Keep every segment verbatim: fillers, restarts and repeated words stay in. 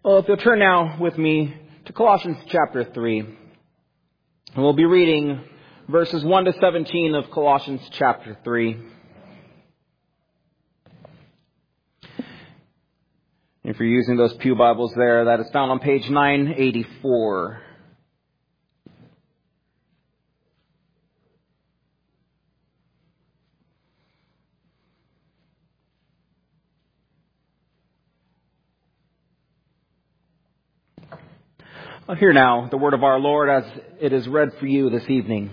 Well, if you'll turn now with me to Colossians chapter three, and we'll be reading verses one to seventeen of Colossians chapter three. If you're using those pew Bibles there, that is found on page nine eighty-four. I'll hear now the word of our Lord as it is read for you this evening.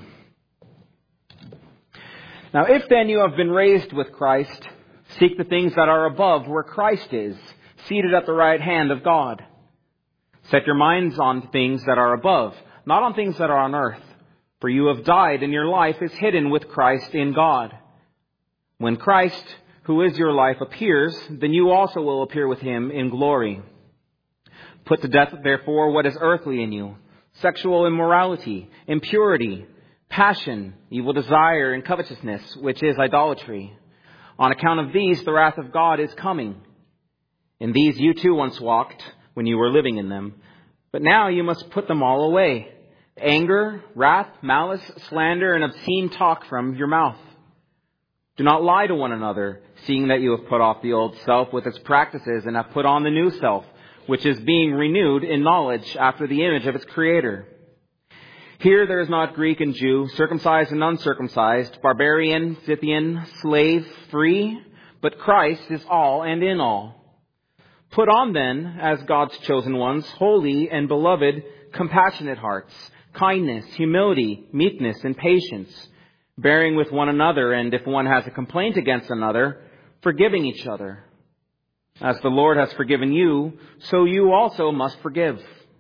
Now, if then you have been raised with Christ, seek the things that are above, where Christ is, seated at the right hand of God. Set your minds on things that are above, not on things that are on earth. For you have died, and your life is hidden with Christ in God. When Christ, who is your life, appears, then you also will appear with him in glory. Put to death, therefore, what is earthly in you: sexual immorality, impurity, passion, evil desire, and covetousness, which is idolatry. On account of these, the wrath of God is coming. In these you too once walked when you were living in them. But now you must put them all away: anger, wrath, malice, slander, and obscene talk from your mouth. Do not lie to one another, seeing that you have put off the old self with its practices and have put on the new self, which is being renewed in knowledge after the image of its Creator. Here there is not Greek and Jew, circumcised and uncircumcised, barbarian, Scythian, slave, free, but Christ is all and in all. Put on then, as God's chosen ones, holy and beloved, compassionate hearts, kindness, humility, meekness, and patience, bearing with one another, and if one has a complaint against another, forgiving each other. As the Lord has forgiven you, so you also must forgive.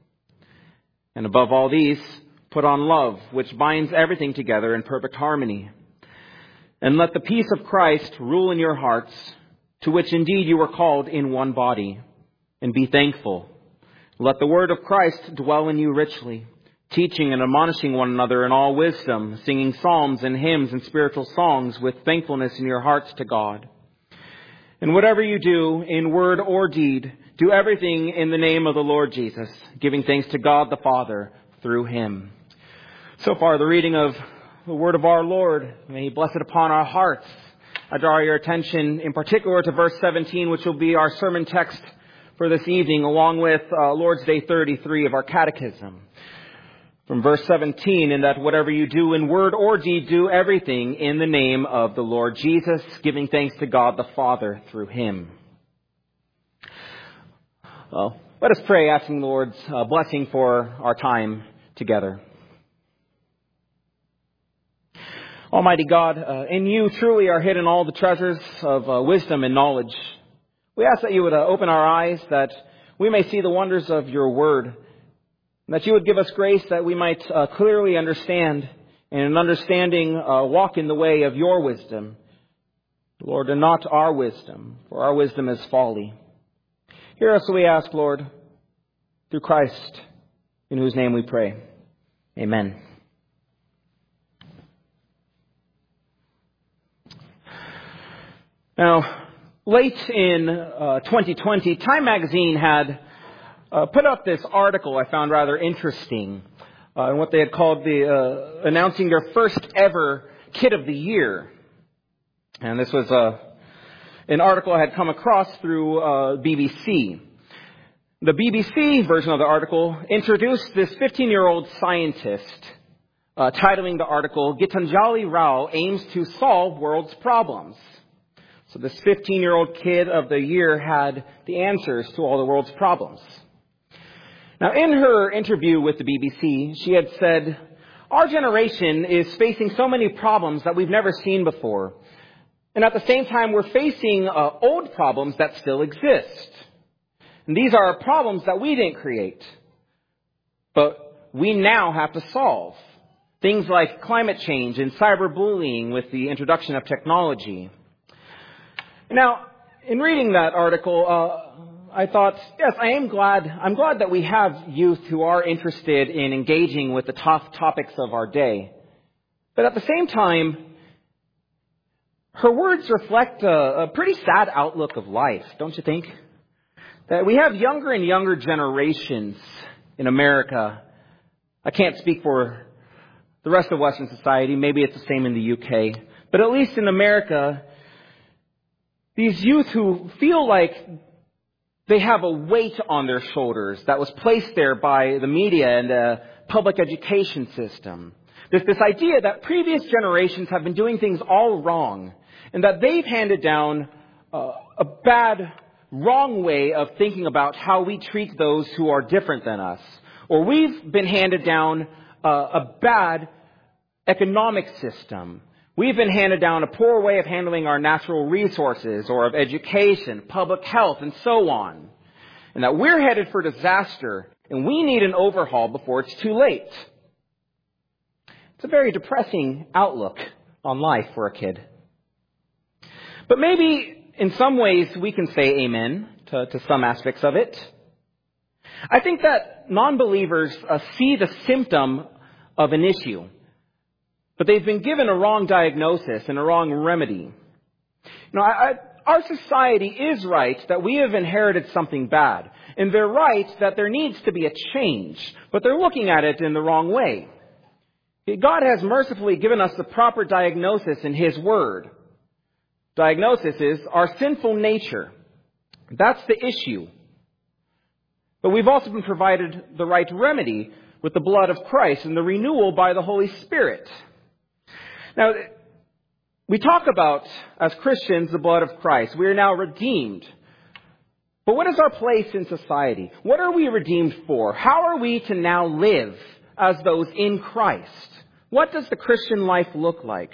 And above all these, put on love, which binds everything together in perfect harmony. And let the peace of Christ rule in your hearts, to which indeed you were called in one body. And be thankful. Let the word of Christ dwell in you richly, teaching and admonishing one another in all wisdom, singing psalms and hymns and spiritual songs with thankfulness in your hearts to God. And whatever you do, in word or deed, do everything in the name of the Lord Jesus, giving thanks to God the Father through him. So far, the reading of the word of our Lord. May he bless it upon our hearts. I draw your attention in particular to verse seventeen, which will be our sermon text for this evening, along with uh, Lord's Day thirty-three of our catechism. From verse seventeen, in that whatever you do in word or deed, do everything in the name of the Lord Jesus, giving thanks to God the Father through him. Well, let us pray, asking the Lord's uh, blessing for our time together. Almighty God, uh, in you truly are hidden all the treasures of uh, wisdom and knowledge. We ask that you would uh, open our eyes, that we may see the wonders of your word, and that you would give us grace that we might uh, clearly understand, and in understanding uh, walk in the way of your wisdom, Lord, and not our wisdom, for our wisdom is folly. Hear us, we ask, Lord, through Christ, in whose name we pray. Amen. Now, late in uh, twenty twenty, Time Magazine had uh, put up this article I found rather interesting, uh, what they had called the uh, announcing their first ever Kid of the Year. And this was uh, an article I had come across through uh, B B C. The B B C version of the article introduced this fifteen-year-old scientist, uh, titling the article, "Gitanjali Rao aims to solve world's problems." So this fifteen-year-old kid of the year had the answers to all the world's problems. Now, in her interview with the B B C, she had said, "Our generation is facing so many problems that we've never seen before. And at the same time, we're facing uh, old problems that still exist. And these are problems that we didn't create, but we now have to solve. Things like climate change and cyberbullying with the introduction of technology." Now, in reading that article, uh, I thought, yes, I am glad. I'm glad that we have youth who are interested in engaging with the tough topics of our day. But at the same time, her words reflect a, a pretty sad outlook of life, don't you think? that we have younger and younger generations in America. I can't speak for the rest of Western society. Maybe it's the same in the U K. But at least in America, these youth who feel like they have a weight on their shoulders that was placed there by the media and the public education system. There's this idea that previous generations have been doing things all wrong and that they've handed down uh, a bad, wrong way of thinking about how we treat those who are different than us. Or we've been handed down uh, a bad economic system. We've been handed down a poor way of handling our natural resources or of education, public health, and so on. And that we're headed for disaster and we need an overhaul before it's too late. It's a very depressing outlook on life for a kid. But maybe in some ways we can say amen to, to some aspects of it. I think that non-believers uh, see the symptom of an issue, but they've been given a wrong diagnosis and a wrong remedy. You know, I, I, our society is right that we have inherited something bad. And they're right that there needs to be a change. But they're looking at it in the wrong way. God has mercifully given us the proper diagnosis in His Word. Diagnosis is our sinful nature. That's the issue. But we've also been provided the right remedy with the blood of Christ and the renewal by the Holy Spirit. Now, we talk about, as Christians, the blood of Christ. We are now redeemed. But what is our place in society? What are we redeemed for? How are we to now live as those in Christ? What does the Christian life look like?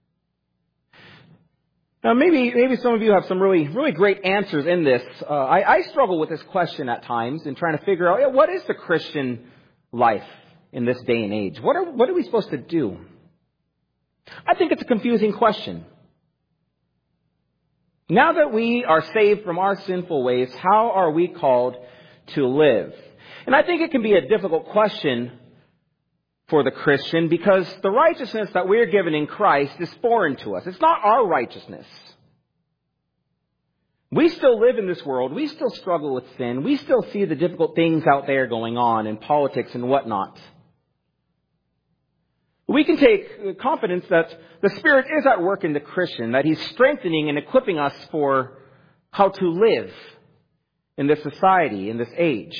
Now, maybe maybe some of you have some really, really great answers in this. Uh, I, I struggle with this question at times in trying to figure out, yeah, what is the Christian life in this day and age? What are, what are we supposed to do? I think it's a confusing question. Now that we are saved from our sinful ways, how are we called to live? And I think it can be a difficult question for the Christian because the righteousness that we're given in Christ is foreign to us. It's not our righteousness. We still live in this world. We still struggle with sin. We still see the difficult things out there going on in politics and whatnot. We can take confidence that the Spirit is at work in the Christian, that He's strengthening and equipping us for how to live in this society, in this age.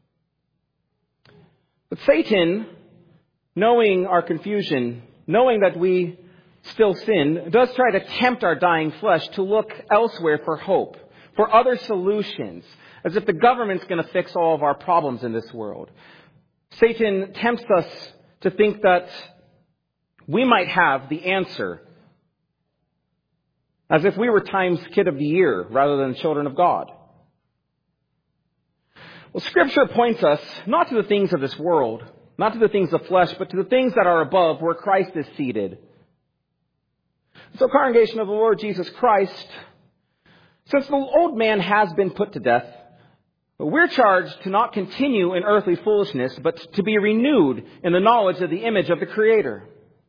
But Satan, knowing our confusion, knowing that we still sin, does try to tempt our dying flesh to look elsewhere for hope, for other solutions, as if the government's going to fix all of our problems in this world. Satan tempts us to think that we might have the answer, as if we were Time's Kid of the Year rather than children of God. Well, Scripture points us not to the things of this world, not to the things of flesh, but to the things that are above, where Christ is seated. So, congregation of the Lord Jesus Christ, since the old man has been put to death, we're charged to not continue in earthly foolishness, but to be renewed in the knowledge of the image of the Creator.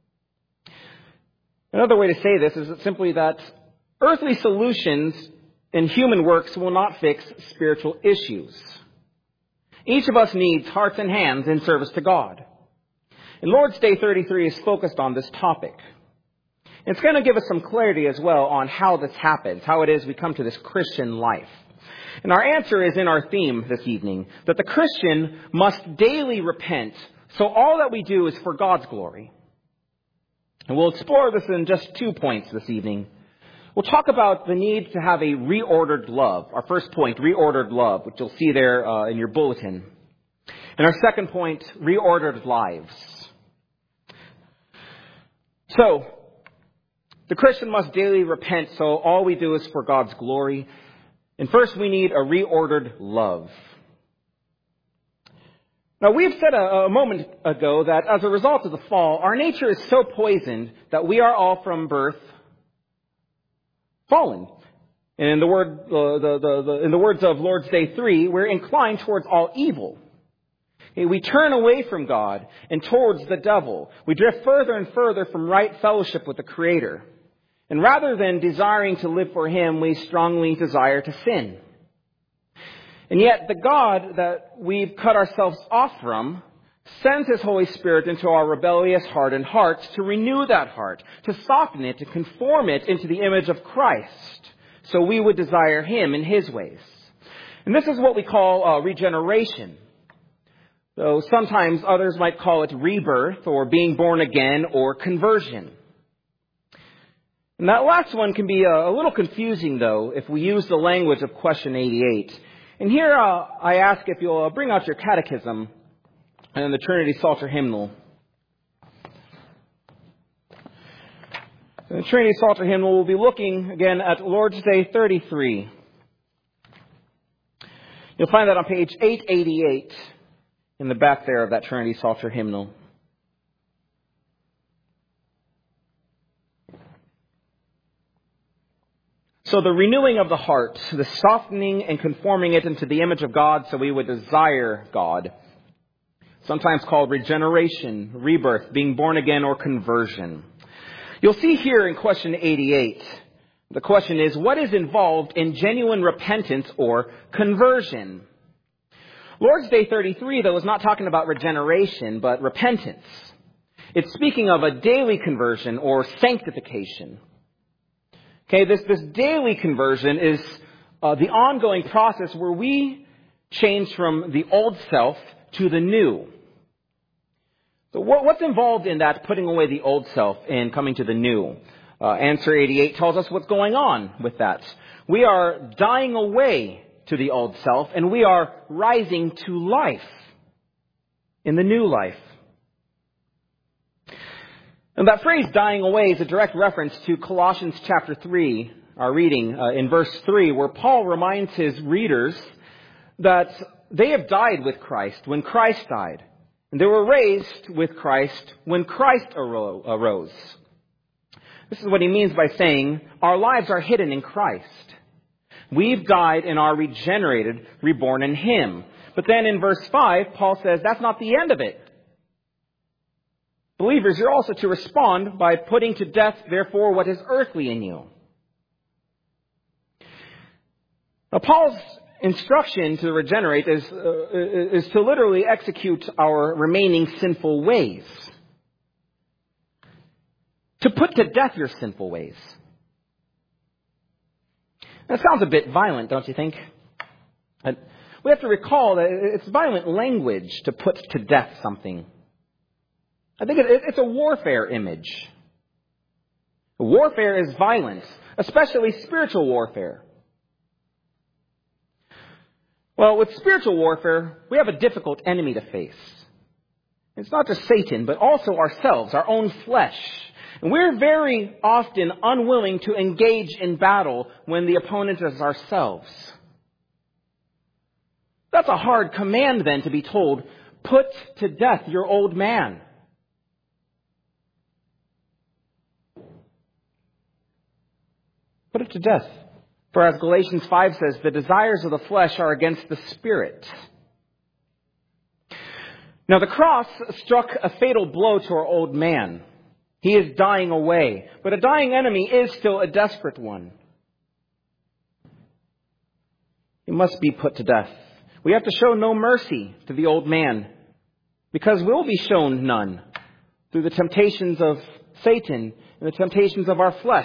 Another way to say this is simply that earthly solutions and human works will not fix spiritual issues. Each of us needs hearts and hands in service to God. And Lord's Day thirty-three is focused on this topic. It's going to give us some clarity as well on how this happens, how it is we come to this Christian life. And our answer is in our theme this evening, that the Christian must daily repent, so all that we do is for God's glory. And we'll explore this in just two points this evening. We'll talk about the need to have a reordered love. Our first point, reordered love, which you'll see there uh, in your bulletin. And our second point, reordered lives. So, the Christian must daily repent, so all we do is for God's glory. And first, we need a reordered love. Now, we've said a, a moment ago that as a result of the fall, our nature is so poisoned that we are all from birth fallen. And in the word, uh, the, the, the, in the words of Lord's Day three, we're inclined towards all evil. Okay, we turn away from God and towards the devil. We drift further and further from right fellowship with the Creator. And rather than desiring to live for Him, we strongly desire to sin. And yet the God that we've cut ourselves off from sends His Holy Spirit into our rebellious, hardened hearts to renew that heart, to soften it, to conform it into the image of Christ, so we would desire Him in His ways. And this is what we call uh, regeneration. Though sometimes others might call it rebirth, or being born again, or conversion. And that last one can be a, a little confusing, though, if we use the language of question eighty-eight. And here uh, I ask if you'll uh, bring out your catechism and the Trinity Psalter hymnal. In the Trinity Psalter hymnal, we'll be looking again at Lord's Day thirty-three. You'll find that on page eight eighty-eight in the back there of that Trinity Psalter hymnal. So the renewing of the heart, the softening and conforming it into the image of God so we would desire God. Sometimes called regeneration, rebirth, being born again, or conversion. You'll see here in question eighty-eight, the question is, what is involved in genuine repentance or conversion? Lord's Day thirty-three, though, is not talking about regeneration, but repentance. It's speaking of a daily conversion or sanctification. Okay, this, this daily conversion is uh, the ongoing process where we change from the old self to the new. So what, what's involved in that, putting away the old self and coming to the new? Uh, answer eighty-eight tells us what's going on with that. We are dying away to the old self, and we are rising to life in the new life. And that phrase, dying away, is a direct reference to Colossians chapter three, our reading uh, in verse three, where Paul reminds his readers that they have died with Christ when Christ died. And they were raised with Christ when Christ arose. This is what he means by saying, our lives are hidden in Christ. We've died and are regenerated, reborn in Him. But then in verse five, Paul says that's not the end of it. Believers, you're also to respond by putting to death, therefore, what is earthly in you. Now, Paul's instruction to regenerate is, uh, is to literally execute our remaining sinful ways. To put to death your sinful ways. That sounds a bit violent, don't you think? And we have to recall that it's violent language to put to death something. I think it's a warfare image. Warfare is violence, especially spiritual warfare. Well, with spiritual warfare, we have a difficult enemy to face. It's not just Satan, but also ourselves, our own flesh. And we're very often unwilling to engage in battle when the opponent is ourselves. That's a hard command then to be told, put to death your old man. Put it to death. For as Galatians five says, the desires of the flesh are against the Spirit. Now the cross struck a fatal blow to our old man. He is dying away. But a dying enemy is still a desperate one. He must be put to death. We have to show no mercy to the old man, because we'll be shown none through the temptations of Satan and the temptations of our flesh.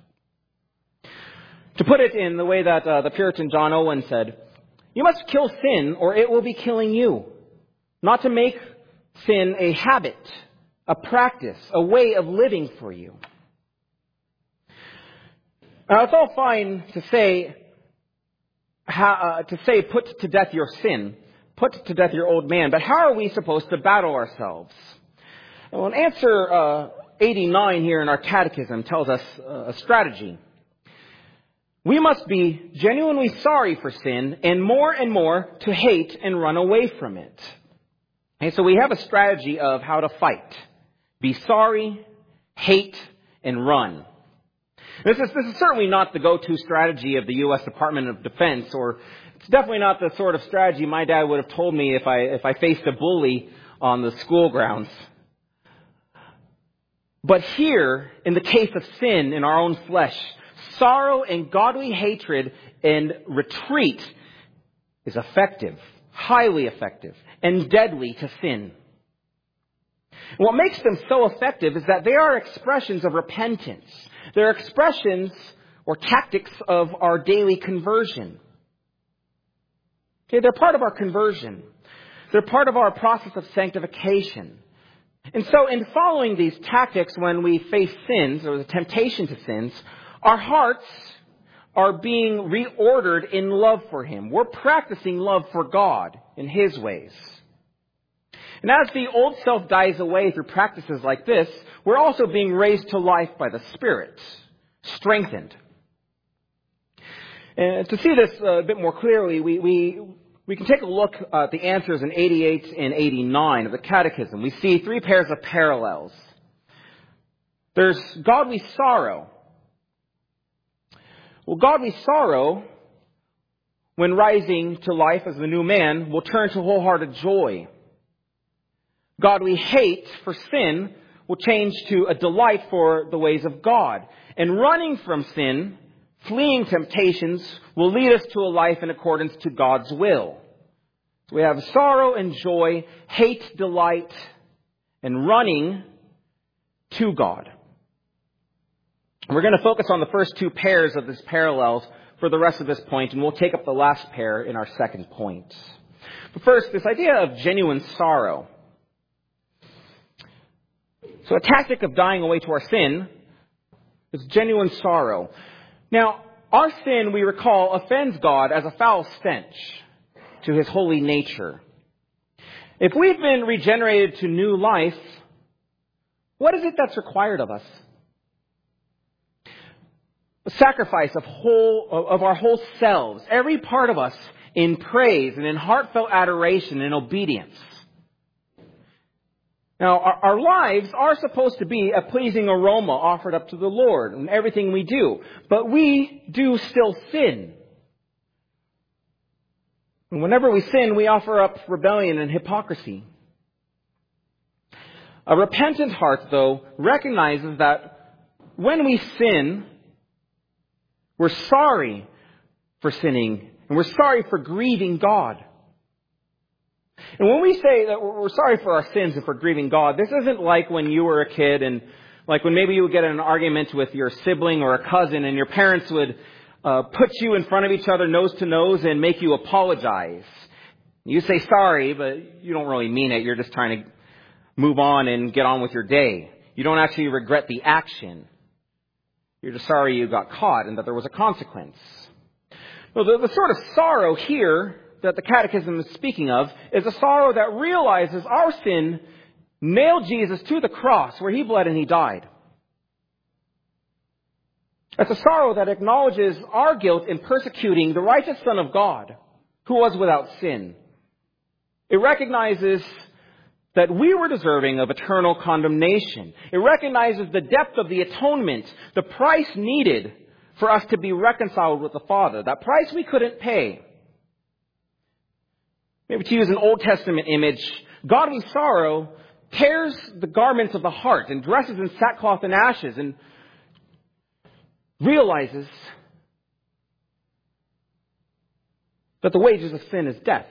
To put it in the way that uh, the Puritan John Owen said, you must kill sin or it will be killing you. Not to make sin a habit, a practice, a way of living for you. Now, it's all fine to say, how, uh, to say put to death your sin, put to death your old man, but how are we supposed to battle ourselves? Well, answer uh, eighty-nine here in our catechism tells us uh, a strategy. We must be genuinely sorry for sin and more and more to hate and run away from it. And so we have a strategy of how to fight. Be sorry, hate, and run. This is, this is certainly not the go-to strategy of the U S Department of Defense, or it's definitely not the sort of strategy my dad would have told me if I, if I faced a bully on the school grounds. But here, in the case of sin in our own flesh, sorrow and godly hatred and retreat is effective, highly effective, and deadly to sin. What makes them so effective is that they are expressions of repentance. They're expressions or tactics of our daily conversion. Okay, they're part of our conversion. They're part of our process of sanctification. And so in following these tactics when we face sins or the temptation to sins, our hearts are being reordered in love for Him. We're practicing love for God in His ways. And as the old self dies away through practices like this, we're also being raised to life by the Spirit, strengthened. And to see this a bit more clearly, we, we, we can take a look at the answers in eighty-eight and eighty-nine of the Catechism. We see three pairs of parallels. There's godly sorrow. Well, godly sorrow, when rising to life as the new man, will turn to wholehearted joy. Godly hate for sin will change to a delight for the ways of God. And running from sin, fleeing temptations, will lead us to a life in accordance to God's will. So we have sorrow and joy, hate, delight, and running to God. We're going to focus on the first two pairs of these parallels for the rest of this point, and we'll take up the last pair in our second point. But first, this idea of genuine sorrow. So a tactic of dying away to our sin is genuine sorrow. Now, our sin, we recall, offends God as a foul stench to His holy nature. If we've been regenerated to new life, what is it that's required of us? A sacrifice of whole of our whole selves, every part of us, in praise and in heartfelt adoration and obedience. Now, our, our lives are supposed to be a pleasing aroma offered up to the Lord in everything we do. But we do still sin. And whenever we sin, we offer up rebellion and hypocrisy. A repentant heart, though, recognizes that when we sin, we're sorry for sinning, and we're sorry for grieving God. And when we say that we're sorry for our sins and for grieving God, this isn't like when you were a kid and like when maybe you would get in an argument with your sibling or a cousin and your parents would uh, put you in front of each other nose to nose and make you apologize. You say sorry, but you don't really mean it. You're just trying to move on and get on with your day. You don't actually regret the action. You're just sorry you got caught and that there was a consequence. Well, the, the sort of sorrow here that the Catechism is speaking of is a sorrow that realizes our sin nailed Jesus to the cross where He bled and He died. It's a sorrow that acknowledges our guilt in persecuting the righteous Son of God who was without sin. It recognizes that we were deserving of eternal condemnation. It recognizes the depth of the atonement, the price needed for us to be reconciled with the Father, that price we couldn't pay. Maybe to use an Old Testament image, godly sorrow tears the garments of the heart and dresses in sackcloth and ashes and realizes that the wages of sin is death.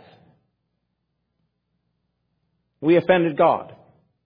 We offended God.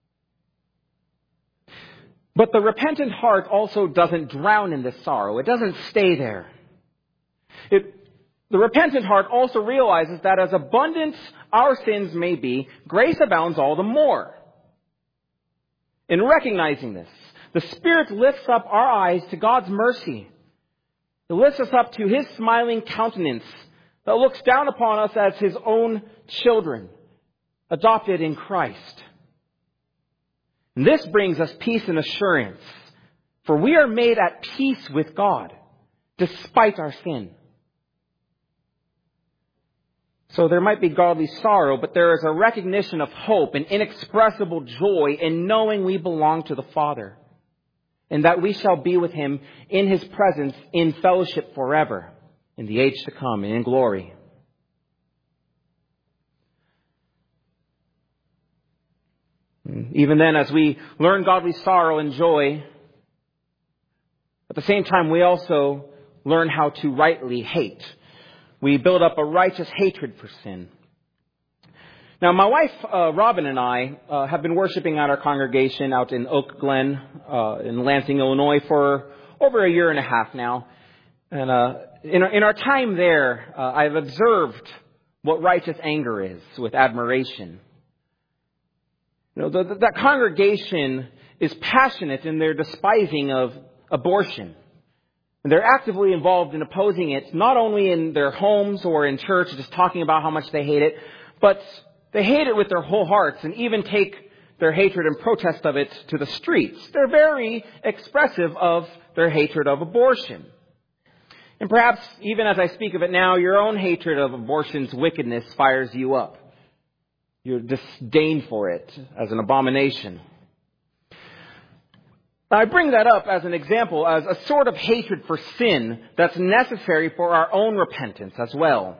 But the repentant heart also doesn't drown in this sorrow. It doesn't stay there. It The repentant heart also realizes that as abundant our sins may be, grace abounds all the more. In recognizing this, the Spirit lifts up our eyes to God's mercy. It lifts us up to His smiling countenance that looks down upon us as His own children, adopted in Christ. And this brings us peace and assurance, for we are made at peace with God, despite our sin. So there might be godly sorrow, but there is a recognition of hope and inexpressible joy in knowing we belong to the Father and that we shall be with Him in His presence in fellowship forever, in the age to come and in glory. Even then, as we learn godly sorrow and joy, at the same time we also learn how to rightly hate. we build up a righteous hatred for sin. Now, my wife, uh, Robin, and I uh, have been worshiping at our congregation out in Oak Glen uh, in Lansing, Illinois for over a year and a half now. And uh, in, our, in our time there, uh, I've observed what righteous anger is with admiration. You know, the, the, that congregation is passionate in their despising of abortion. And they're actively involved in opposing it, not only in their homes or in church, just talking about how much they hate it, but they hate it with their whole hearts and even take their hatred and protest of it to the streets. They're very expressive of their hatred of abortion. And perhaps, even as I speak of it now, your own hatred of abortion's wickedness fires you up. Your disdain for it as an abomination. I bring that up as an example, as a sort of hatred for sin that's necessary for our own repentance as well.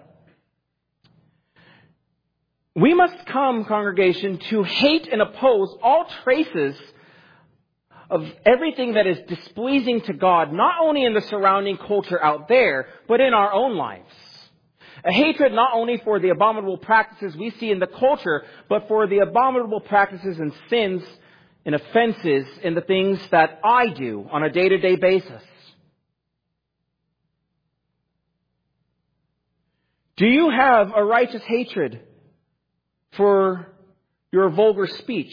We must come, congregation, to hate and oppose all traces of everything that is displeasing to God, not only in the surrounding culture out there, but in our own lives. A hatred not only for the abominable practices we see in the culture, but for the abominable practices and sins and offenses in the things that I do on a day-to-day basis. Do you have a righteous hatred for your vulgar speech,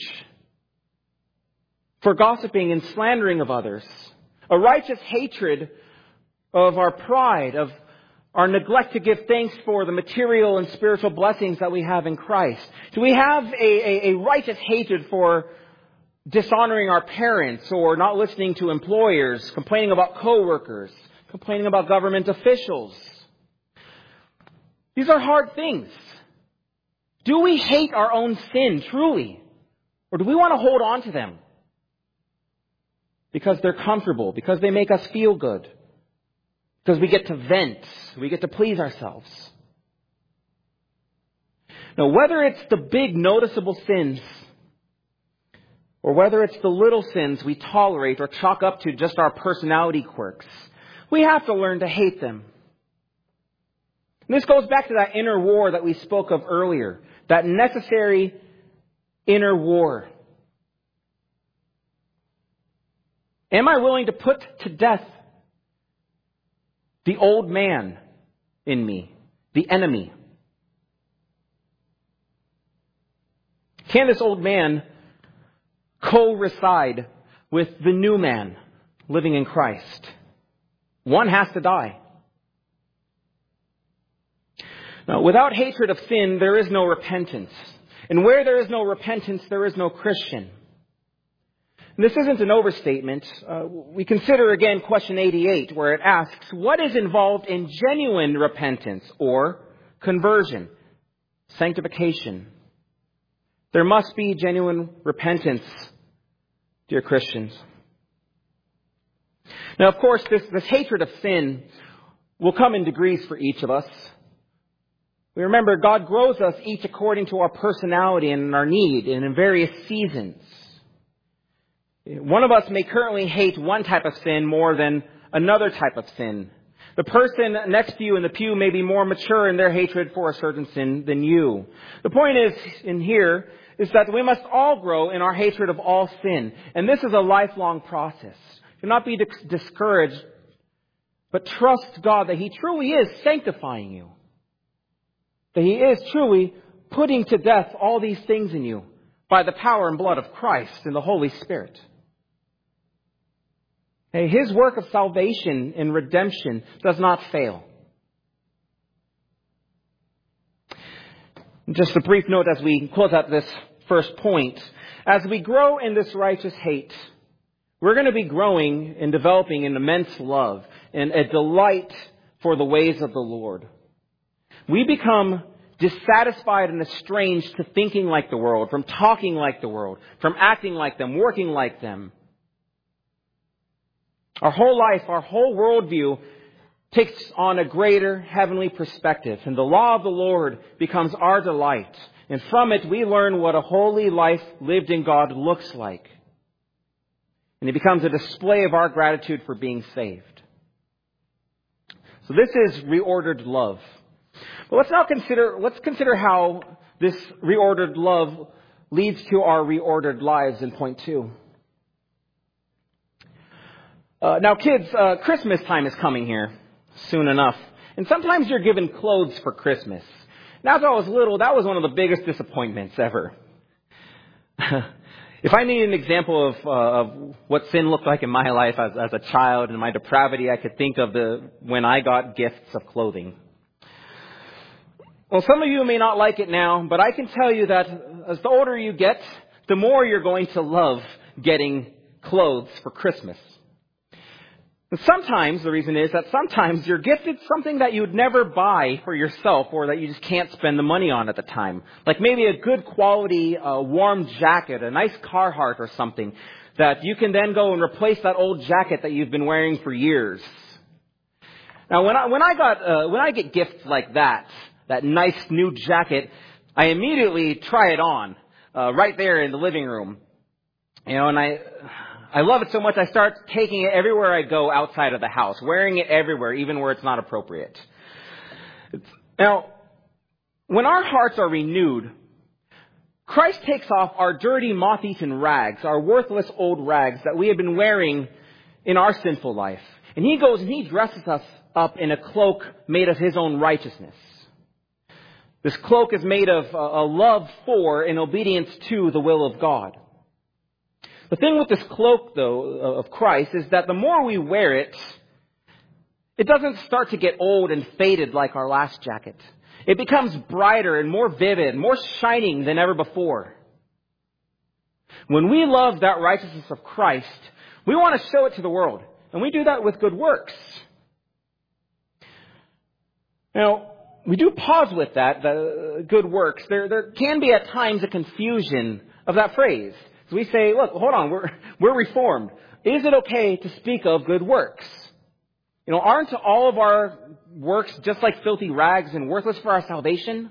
for gossiping and slandering of others, a righteous hatred of our pride, of our neglect to give thanks for the material and spiritual blessings that we have in Christ? Do we have a, a, a righteous hatred for dishonoring our parents or not listening to employers, complaining about coworkers, complaining about government officials? These are hard things. Do we hate our own sin truly? Or do we want to hold on to them because they're comfortable, because they make us feel good, because we get to vent, we get to please ourselves? Now, whether it's the big noticeable sins or whether it's the little sins we tolerate or chalk up to just our personality quirks, we have to learn to hate them. And this goes back to that inner war that we spoke of earlier, that necessary inner war. Am I willing to put to death the old man in me, the enemy? Can this old man co-reside with the new man living in Christ? One has to die. Now, without hatred of sin, there is no repentance. And where there is no repentance, there is no Christian. And this isn't an overstatement. Uh, we consider again question eighty-eight, where it asks, what is involved in genuine repentance or conversion, sanctification? There must be genuine repentance, dear Christians. Now, of course, this, this hatred of sin will come in degrees for each of us. We remember God grows us each according to our personality and our need and in various seasons. One of us may currently hate one type of sin more than another type of sin. The person next to you in the pew may be more mature in their hatred for a certain sin than you. The point is, in here, is that we must all grow in our hatred of all sin. And this is a lifelong process. Do not be discouraged, but trust God that He truly is sanctifying you. That He is truly putting to death all these things in you by the power and blood of Christ and the Holy Spirit. Hey, His work of salvation and redemption does not fail. Just a brief note as we close out this first point. As we grow in this righteous hate, we're going to be growing and developing an immense love and a delight for the ways of the Lord. We become dissatisfied and estranged to thinking like the world, from talking like the world, from acting like them, working like them. Our whole life, our whole worldview takes on a greater heavenly perspective. And the law of the Lord becomes our delight. And from it, we learn what a holy life lived in God looks like. And it becomes a display of our gratitude for being saved. So this is reordered love. But let's now consider, let's consider how this reordered love leads to our reordered lives in point two. Uh, now kids, uh, Christmas time is coming here soon enough. And sometimes you're given clothes for Christmas. Now, as I was little, that was one of the biggest disappointments ever. If I need an example of, uh, of what sin looked like in my life as, as a child and my depravity, I could think of the when I got gifts of clothing. Well, some of you may not like it now, but I can tell you that as the older you get, the more you're going to love getting clothes for Christmas. And sometimes, the reason is that sometimes you're gifted something that you would never buy for yourself or that you just can't spend the money on at the time. Like maybe a good quality uh, warm jacket, a nice Carhartt or something that you can then go and replace that old jacket that you've been wearing for years. Now, when I, when I got, uh, when I get gifts like that, that nice new jacket, I immediately try it on, uh, right there in the living room. You know, and I, I love it so much I start taking it everywhere I go outside of the house, wearing it everywhere, even where it's not appropriate. Now, when our hearts are renewed, Christ takes off our dirty, moth-eaten rags, our worthless old rags that we have been wearing in our sinful life. And He goes and He dresses us up in a cloak made of His own righteousness. This cloak is made of a love for and obedience to the will of God. The thing with this cloak, though, of Christ is that the more we wear it, it doesn't start to get old and faded like our last jacket. It becomes brighter and more vivid, more shining than ever before. When we love that righteousness of Christ, we want to show it to the world. And we do that with good works. Now, we do pause with that, the good works. There, there can be at times a confusion of that phrase. So we say, look, hold on, we're, we're reformed. Is it okay to speak of good works? You know, aren't all of our works just like filthy rags and worthless for our salvation?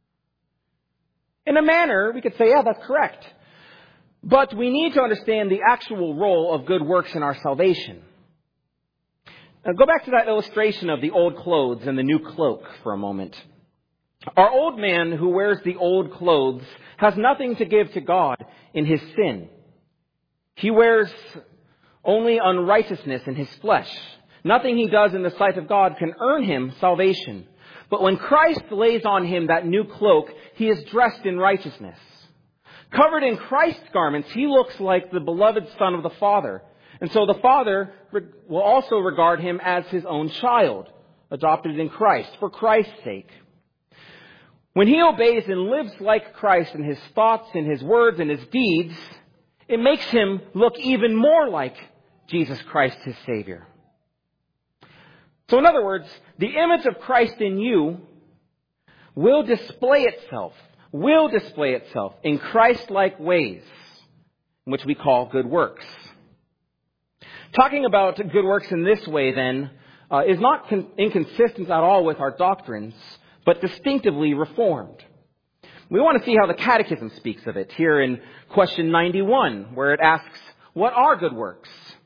In a manner, we could say, yeah, that's correct. But we need to understand the actual role of good works in our salvation. Now, go back to that illustration of the old clothes and the new cloak for a moment. Our old man who wears the old clothes has nothing to give to God in his sin. He wears only unrighteousness in his flesh. Nothing he does in the sight of God can earn him salvation. But when Christ lays on him that new cloak, he is dressed in righteousness. Covered in Christ's garments, he looks like the beloved Son of the Father. And so the Father will also regard him as his own child, adopted in Christ, for Christ's sake. When he obeys and lives like Christ in his thoughts, in his words, and his deeds, it makes him look even more like Jesus Christ, his Savior. So in other words, the image of Christ in you will display itself, will display itself in Christ-like ways, which we call good works. Talking about good works in this way, then, uh, is not con- inconsistent at all with our doctrines, but distinctively reformed. We want to see how the Catechism speaks of it here in question ninety-one, where it asks, what are good works?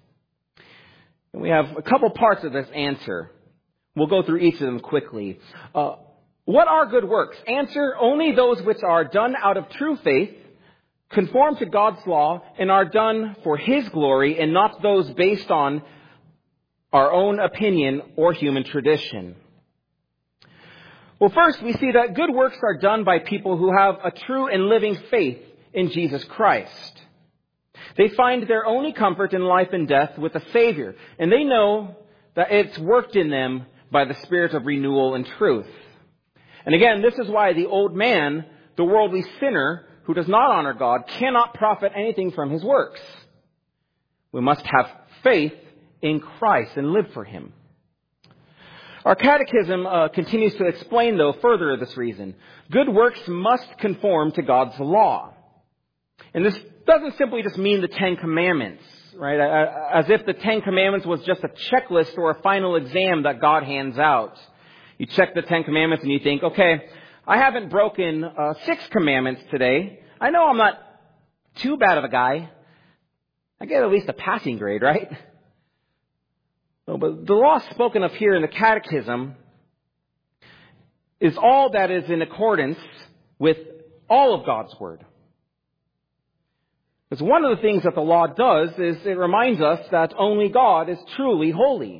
And we have a couple parts of this answer. We'll go through each of them quickly. Uh, what are good works? Answer, only those which are done out of true faith, conform to God's law, and are done for His glory, and not those based on our own opinion or human tradition. Well, first, we see that good works are done by people who have a true and living faith in Jesus Christ. They find their only comfort in life and death with a Savior, and they know that it's worked in them by the Spirit of renewal and truth. And again, this is why the old man, the worldly sinner, who does not honor God, cannot profit anything from his works. We must have faith in Christ and live for Him. Our catechism uh, continues to explain, though, further this reason. Good works must conform to God's law. And this doesn't simply just mean the Ten Commandments, right? As if the Ten Commandments was just a checklist or a final exam that God hands out. You check the Ten Commandments and you think, okay, I haven't broken uh, six commandments today. I know I'm not too bad of a guy. I get at least a passing grade, right? No, but the law spoken of here in the Catechism is all that is in accordance with all of God's Word. Because one of the things that the law does is it reminds us that only God is truly holy.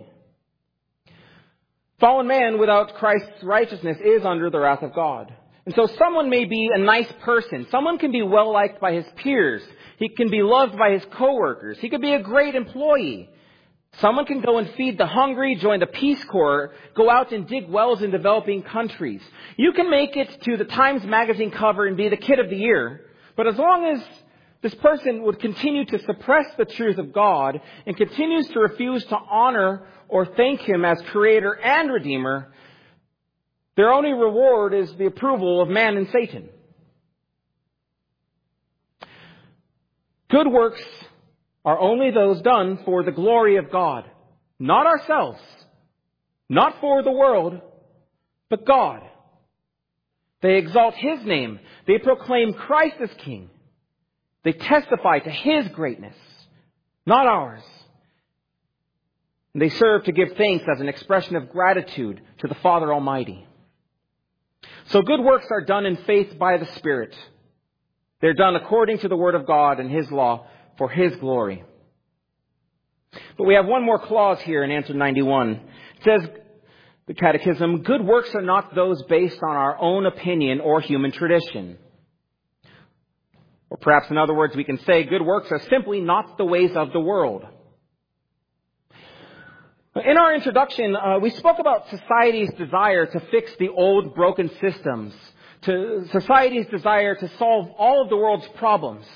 Fallen man without Christ's righteousness is under the wrath of God. And so someone may be a nice person. Someone can be well liked by his peers. He can be loved by his coworkers. He could be a great employee. Someone can go and feed the hungry, join the Peace Corps, go out and dig wells in developing countries. You can make it to the Times Magazine cover and be the kid of the year. But as long as this person would continue to suppress the truth of God and continues to refuse to honor or thank Him as Creator and Redeemer, their only reward is the approval of man and Satan. Good works are only those done for the glory of God, not ourselves, not for the world, but God. They exalt His name. They proclaim Christ as King. They testify to His greatness, not ours. And they serve to give thanks as an expression of gratitude to the Father Almighty. So good works are done in faith by the Spirit. They're done according to the Word of God and His law for His glory. But we have one more clause here in answer ninety-one. It says, the Catechism, good works are not those based on our own opinion or human tradition. Or perhaps in other words, we can say good works are simply not the ways of the world. In our introduction, uh, we spoke about society's desire to fix the old broken systems, to society's desire to solve all of the world's problems.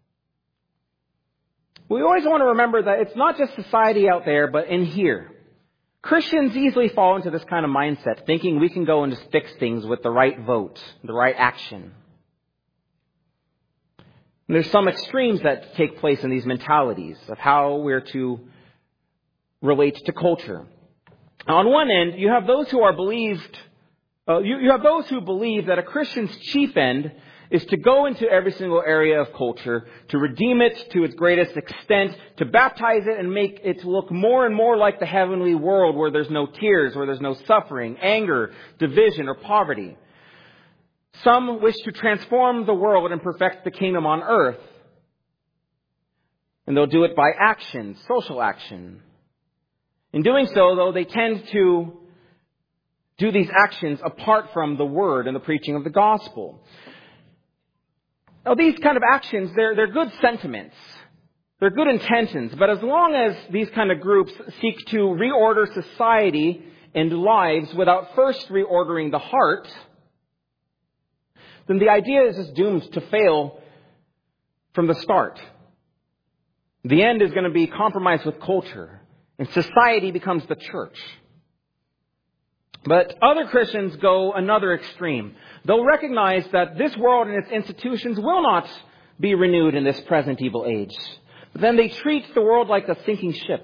We always want to remember that it's not just society out there, but in here. Christians easily fall into this kind of mindset, thinking we can go and just fix things with the right vote, the right action. And there's some extremes that take place in these mentalities of how we're to relate to culture. On one end, you have those who are believed, uh, you, you have those who believe that a Christian's chief end is to go into every single area of culture, to redeem it to its greatest extent, to baptize it and make it look more and more like the heavenly world where there's no tears, where there's no suffering, anger, division, or poverty. Some wish to transform the world and perfect the kingdom on earth. And they'll do it by action, social action. In doing so, though, they tend to do these actions apart from the Word and the preaching of the gospel. Now, these kind of actions, they're, they're good sentiments. They're good intentions. But as long as these kind of groups seek to reorder society and lives without first reordering the heart, then the idea is just doomed to fail from the start. The end is going to be compromised with culture, and society becomes the church. But other Christians go another extreme. They'll recognize that this world and its institutions will not be renewed in this present evil age. But then they treat the world like a sinking ship.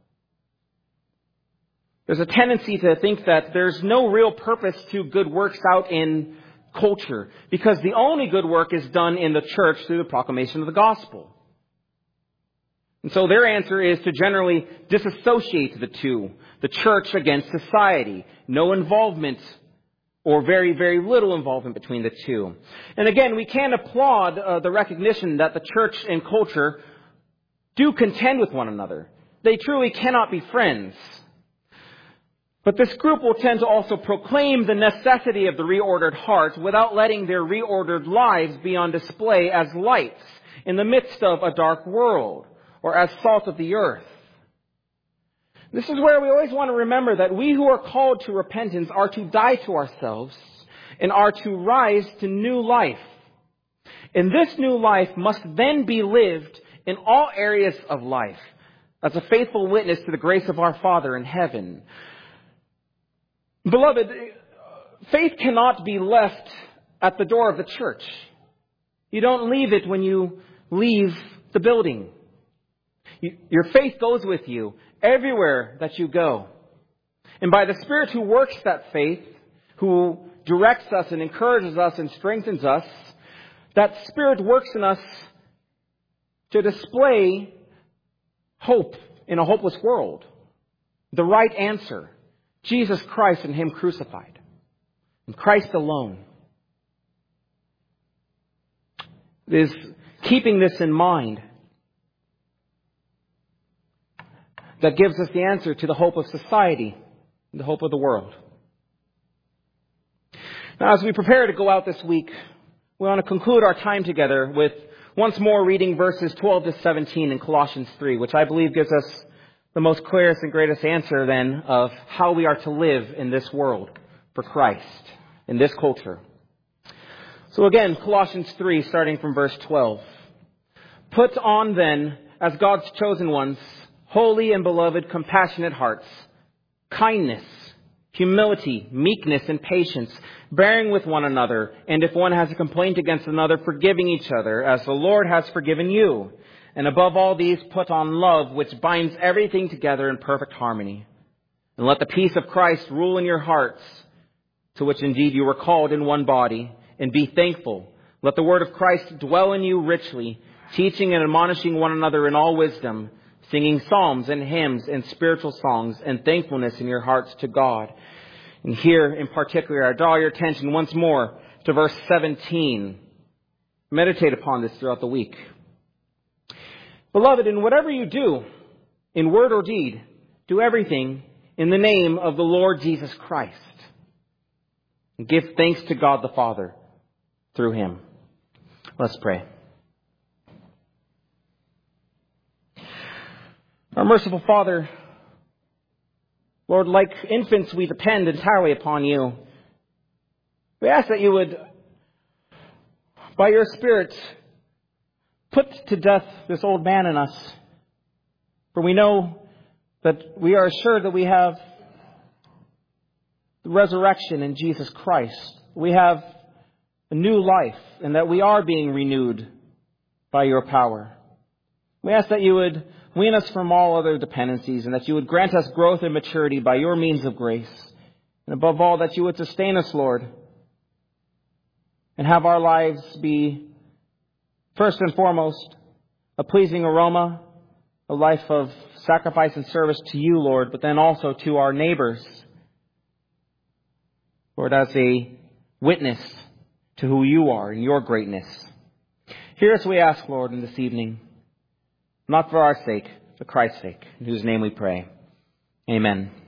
There's a tendency to think that there's no real purpose to good works out in culture, because the only good work is done in the church through the proclamation of the gospel. And so their answer is to generally disassociate the two, the church against society. No involvement or very, very little involvement between the two. And again, we can applaud uh, the recognition that the church and culture do contend with one another. They truly cannot be friends. But this group will tend to also proclaim the necessity of the reordered heart without letting their reordered lives be on display as lights in the midst of a dark world, or as salt of the earth. This is where we always want to remember that we who are called to repentance are to die to ourselves and are to rise to new life. And this new life must then be lived in all areas of life as a faithful witness to the grace of our Father in heaven. Beloved, faith cannot be left at the door of the church. You don't leave it when you leave the building. Your faith goes with you everywhere that you go. And by the Spirit who works that faith, who directs us and encourages us and strengthens us, that Spirit works in us to display hope in a hopeless world. The right answer, Jesus Christ and Him crucified. and Christ alone. It is keeping this in mind that gives us the answer to the hope of society, the hope of the world. Now, as we prepare to go out this week, we want to conclude our time together with once more reading verses twelve to seventeen in Colossians three, which I believe gives us the most clearest and greatest answer then of how we are to live in this world for Christ, in this culture. So again, Colossians three, starting from verse twelve. Put on then, as God's chosen ones, holy and beloved, compassionate hearts, kindness, humility, meekness, and patience, bearing with one another, and if one has a complaint against another, forgiving each other, as the Lord has forgiven you. And above all these, put on love, which binds everything together in perfect harmony. And let the peace of Christ rule in your hearts, to which indeed you were called in one body, and be thankful. Let the word of Christ dwell in you richly, teaching and admonishing one another in all wisdom, singing psalms and hymns and spiritual songs and thankfulness in your hearts to God. And here in particular, I draw your attention once more to verse seventeen. Meditate upon this throughout the week. Beloved, in whatever you do, in word or deed, do everything in the name of the Lord Jesus Christ. And give thanks to God the Father through him. Let's pray. Our merciful Father, Lord, like infants, we depend entirely upon you. We ask that you would, by your Spirit, put to death this old man in us. For we know that we are assured that we have the resurrection in Jesus Christ. We have a new life, and that we are being renewed by your power. We ask that you would wean us from all other dependencies, and that you would grant us growth and maturity by your means of grace. And above all, that you would sustain us, Lord, and have our lives be, first and foremost, a pleasing aroma, a life of sacrifice and service to you, Lord, but then also to our neighbors, Lord, as a witness to who you are and your greatness. Hear us, we ask, Lord, in this evening. Not for our sake, for Christ's sake, in whose name we pray. Amen.